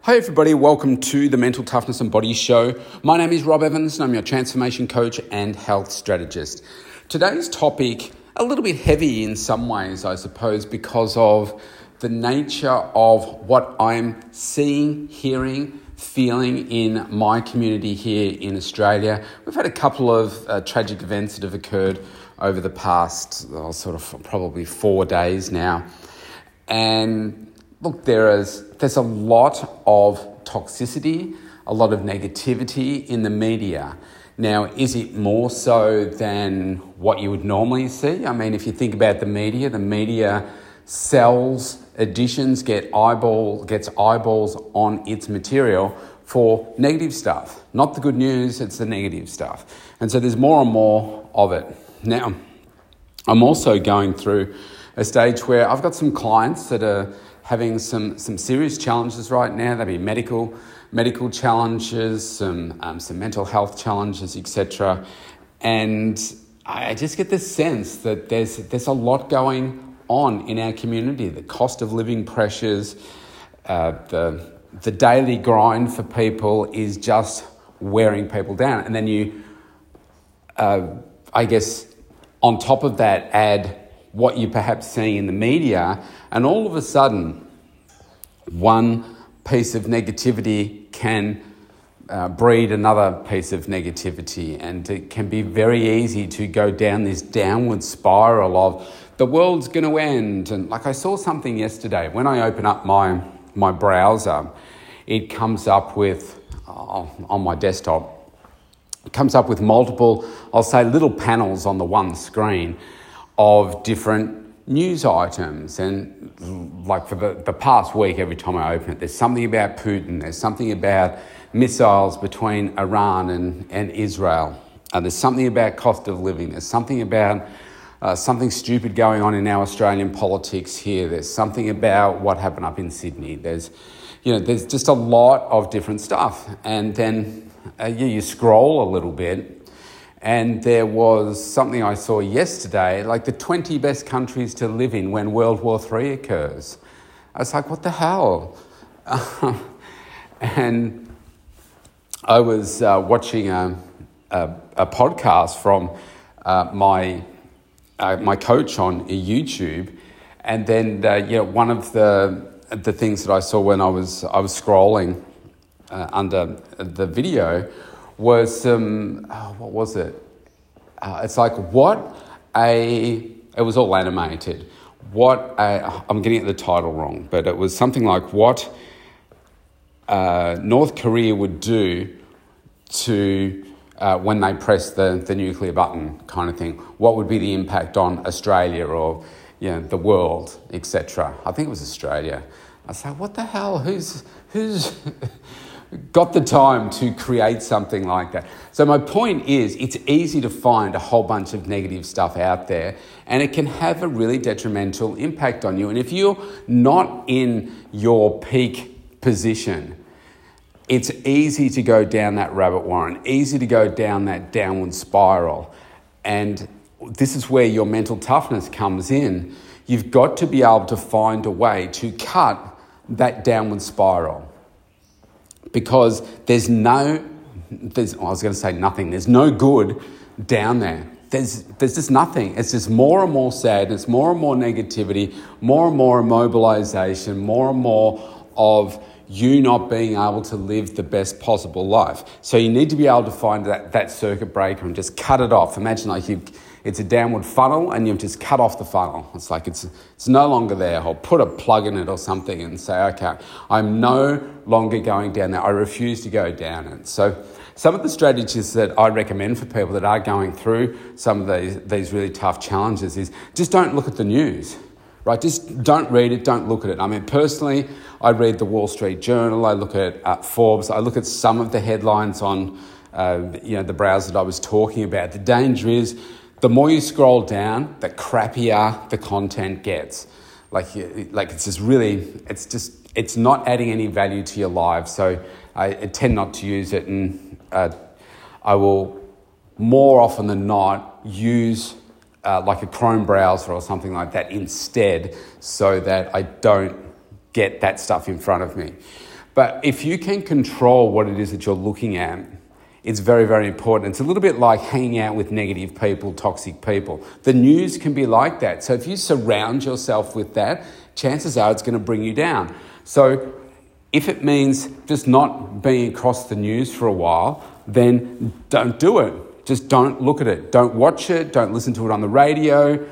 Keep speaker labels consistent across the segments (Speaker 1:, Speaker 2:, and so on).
Speaker 1: Hi everybody, welcome to the Mental Toughness and Body Show. My name is Rob Evans and I'm your transformation coach and health strategist. Today's topic, a little bit heavy in some ways, I suppose, because of the nature of what I'm seeing, hearing, feeling in my community here in Australia. We've had a couple of tragic events that have occurred over the past probably 4 days now. And look, there's a lot of toxicity, a lot of negativity in the media. Now, is it more so than what you would normally see? I mean, if you think about the media sells editions, gets eyeballs on its material for negative stuff. Not the good news, it's the negative stuff. And so there's more and more of it. Now, I'm also going through a stage where I've got some clients that are having some serious challenges right now. There'll be medical challenges, some mental health challenges, etc. And I just get the sense that there's a lot going on in our community. The cost of living pressures, the daily grind for people is just wearing people down. And then you, on top of that, add what you're perhaps seeing in the media, and all of a sudden, one piece of negativity can breed another piece of negativity, and it can be very easy to go down this downward spiral of the world's going to end. And like I saw something yesterday, when I open up my browser, it comes up with, on my desktop, it comes up with multiple, I'll say little panels on the one screen of different news items. And like for the past week, every time I open it, there's something about Putin, there's something about missiles between Iran and Israel, there's something about cost of living, there's something about something stupid going on in our Australian politics here, there's something about what happened up in Sydney, there's just a lot of different stuff. And then you scroll a little bit, and there was something I saw yesterday, like the 20 best countries to live in when World War III occurs. I was like, what the hell? And I was watching a podcast from my coach on YouTube, and then one of the things that I saw when I was scrolling under the video was some, what was it? It's like it was all animated. I'm getting the title wrong, but it was something like what North Korea would do to when they press the nuclear button kind of thing. What would be the impact on Australia or the world, etc. I think it was Australia. I was like, what the hell? Who's got the time to create something like that? So my point is, it's easy to find a whole bunch of negative stuff out there, and it can have a really detrimental impact on you. And if you're not in your peak position, it's easy to go down that rabbit warren, easy to go down that downward spiral. And this is where your mental toughness comes in. You've got to be able to find a way to cut that downward spiral. Because there's no good down there. There's just nothing. It's just more and more sadness, more and more negativity, more and more immobilization, more and more of you not being able to live the best possible life. So you need to be able to find that circuit breaker and just cut it off. Imagine it's a downward funnel and you've just cut off the funnel. It's like it's no longer there. Or put a plug in it or something and say, okay, I'm no longer going down there. I refuse to go down it. So some of the strategies that I recommend for people that are going through some of these really tough challenges is just don't look at the news, right? Just don't read it, don't look at it. I mean, personally, I read the Wall Street Journal, I look at Forbes, I look at some of the headlines on the browser that I was talking about. The danger is, the more you scroll down, the crappier the content gets. It's not adding any value to your life. So I tend not to use it, and I will more often than not use like a Chrome browser or something like that instead, so that I don't get that stuff in front of me. But if you can control what it is that you're looking at, it's very, very important. It's a little bit like hanging out with negative people, toxic people. The news can be like that. So if you surround yourself with that, chances are it's going to bring you down. So if it means just not being across the news for a while, then don't do it. Just don't look at it. Don't watch it. Don't listen to it on the radio.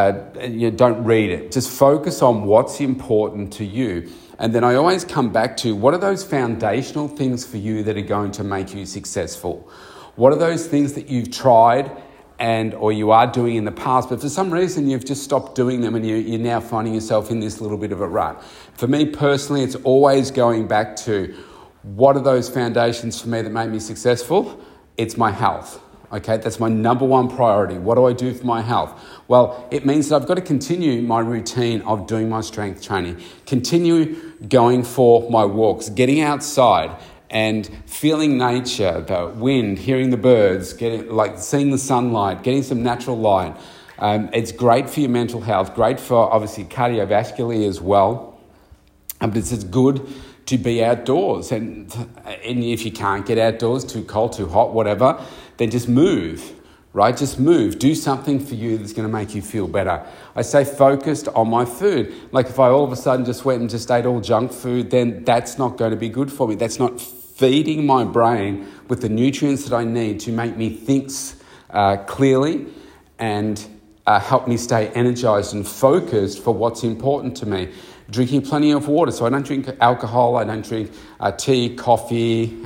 Speaker 1: Don't read it. Just focus on what's important to you. And then I always come back to, what are those foundational things for you that are going to make you successful? What are those things that you've tried or you are doing in the past, but for some reason you've just stopped doing them and you're now finding yourself in this little bit of a rut? For me personally, it's always going back to, what are those foundations for me that make me successful? It's my health. Okay, that's my number one priority. What do I do for my health? Well, it means that I've got to continue my routine of doing my strength training, continue going for my walks, getting outside and feeling nature, the wind, hearing the birds, seeing the sunlight, getting some natural light. It's great for your mental health, great for obviously cardiovascularly as well. But it's just good to be outdoors. And if you can't get outdoors, too cold, too hot, whatever, then just move, right? Just move. Do something for you that's going to make you feel better. I say focused on my food. Like if I all of a sudden just went and just ate all junk food, then that's not going to be good for me. That's not feeding my brain with the nutrients that I need to make me think clearly and help me stay energized and focused for what's important to me. Drinking plenty of water. So I don't drink alcohol, I don't drink tea, coffee,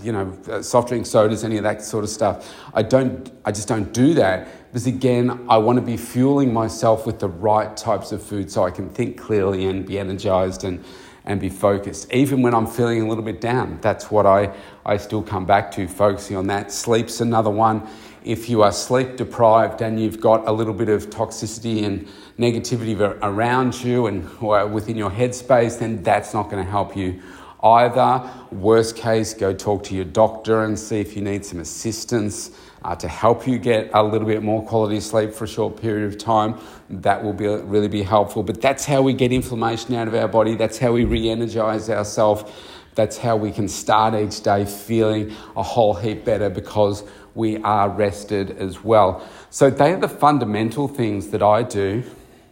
Speaker 1: soft drink sodas, any of that sort of stuff. I just don't do that because, again, I want to be fueling myself with the right types of food so I can think clearly and be energized and be focused. Even when I'm feeling a little bit down, that's what I still come back to, focusing on that. Sleep's another one. If you are sleep deprived and you've got a little bit of toxicity and negativity around you and within your headspace, then that's not going to help you either. Worst case, go talk to your doctor and see if you need some assistance to help you get a little bit more quality sleep for a short period of time. That will really be helpful. But that's how we get inflammation out of our body. That's how we re-energize ourselves. That's how we can start each day feeling a whole heap better because we are rested as well. So they are the fundamental things that I do,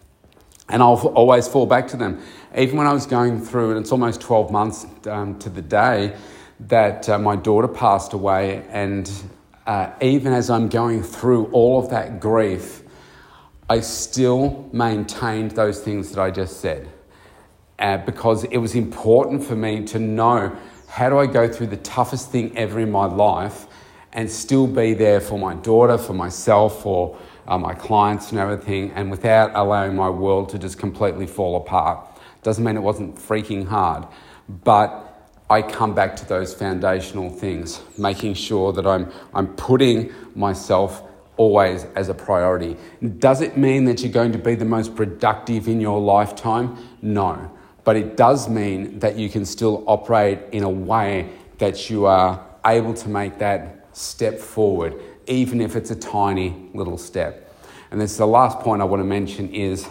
Speaker 1: and I'll always fall back to them. Even when I was going through, and it's almost 12 months to the day that my daughter passed away, and even as I'm going through all of that grief, I still maintained those things that I just said. Because it was important for me to know, how do I go through the toughest thing ever in my life and still be there for my daughter, for myself, for my clients and everything, and without allowing my world to just completely fall apart. Doesn't mean it wasn't freaking hard, but I come back to those foundational things, making sure that I'm putting myself always as a priority. Does it mean that you're going to be the most productive in your lifetime? No. But it does mean that you can still operate in a way that you are able to make that step forward, even if it's a tiny little step. And this is the last point I want to mention is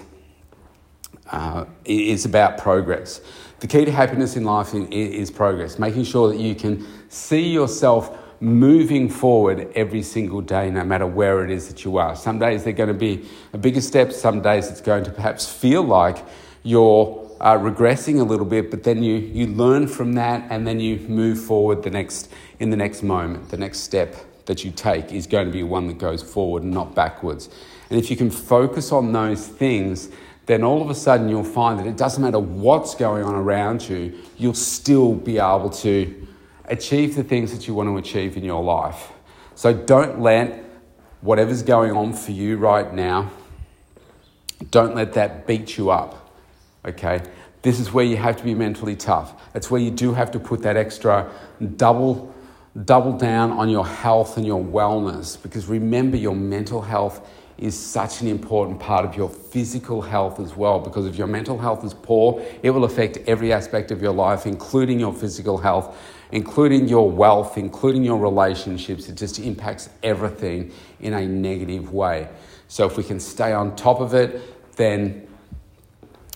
Speaker 1: about progress. The key to happiness in life is progress, making sure that you can see yourself moving forward every single day, no matter where it is that you are. Some days they're going to be a bigger step. Some days it's going to perhaps feel like you're regressing a little bit, but then you learn from that and then you move forward in the next moment. The next step that you take is going to be one that goes forward and not backwards. And if you can focus on those things, then all of a sudden you'll find that it doesn't matter what's going on around you, you'll still be able to achieve the things that you want to achieve in your life. So don't let whatever's going on for you right now, don't let that beat you up. Okay, this is where you have to be mentally tough. That's where you do have to put that extra double down on your health and your wellness, because remember, your mental health is such an important part of your physical health as well, because if your mental health is poor, it will affect every aspect of your life, including your physical health, including your wealth, including your relationships. It just impacts everything in a negative way. So if we can stay on top of it, then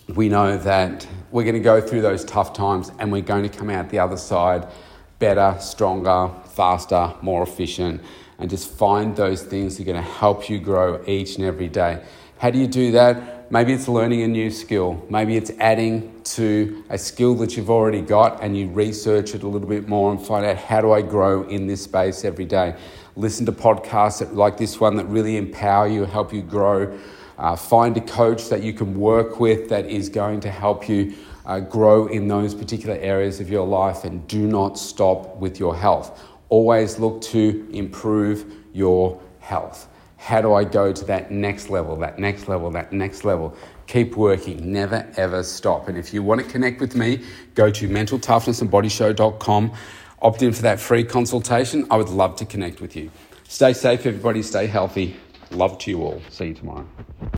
Speaker 1: we know that we're going to go through those tough times and we're going to come out the other side better, stronger, faster, more efficient, and just find those things that are going to help you grow each and every day. How do you do that? Maybe it's learning a new skill. Maybe it's adding to a skill that you've already got and you research it a little bit more and find out, how do I grow in this space every day? Listen to podcasts like this one that really empower you, help you grow. Find a coach that you can work with that is going to help you grow in those particular areas of your life, and do not stop with your health. Always look to improve your health. How do I go to that next level, that next level, that next level? Keep working, never ever stop. And if you want to connect with me, go to mentaltoughnessandbodyshow.com, opt in for that free consultation. I would love to connect with you. Stay safe, everybody. Stay healthy. Love to you all. See you tomorrow.